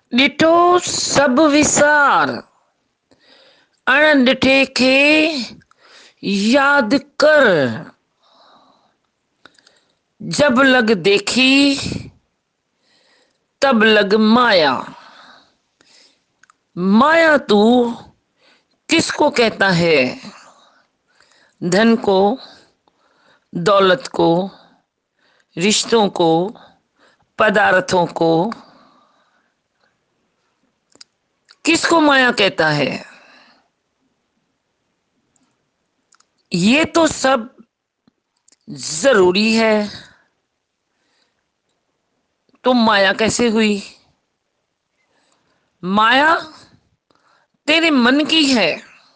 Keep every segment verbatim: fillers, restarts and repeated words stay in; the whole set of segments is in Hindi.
ॾिठो सब विसार, अण ॾिठे खे याद कर। जब लग देखी तब लग माया। माया तू किसको कहता है? धन को, दौलत को, रिश्तों को, पदार्थों को। किसको माया कहता है? ये तो सब जरूरी है, तो माया कैसे हुई? माया तेरे मन की है।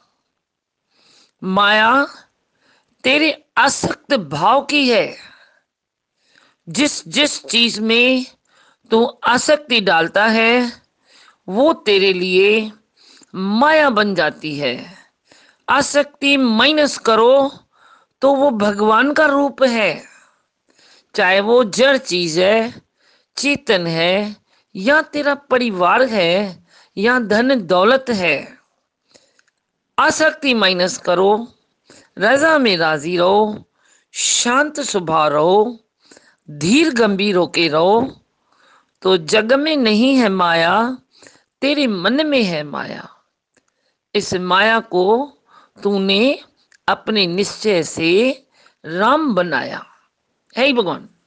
माया तेरे आसक्त भाव की है। जिस जिस चीज में तू आसक्ति डालता है वो तेरे लिए माया बन जाती है। आसक्ति माइनस करो तो वो भगवान का रूप है। चाहे वो जड़ चीज है, चेतन है, या तेरा परिवार है, या धन दौलत है। आसक्ति माइनस करो, रजा में राजी रहो, शांत स्वभाव रहो, धीर गंभीर होके रहो, तो जग में नहीं है माया, तेरे मन में है माया। इस माया को तूने अपने निश्चय से राम बनाया। है ही भगवान।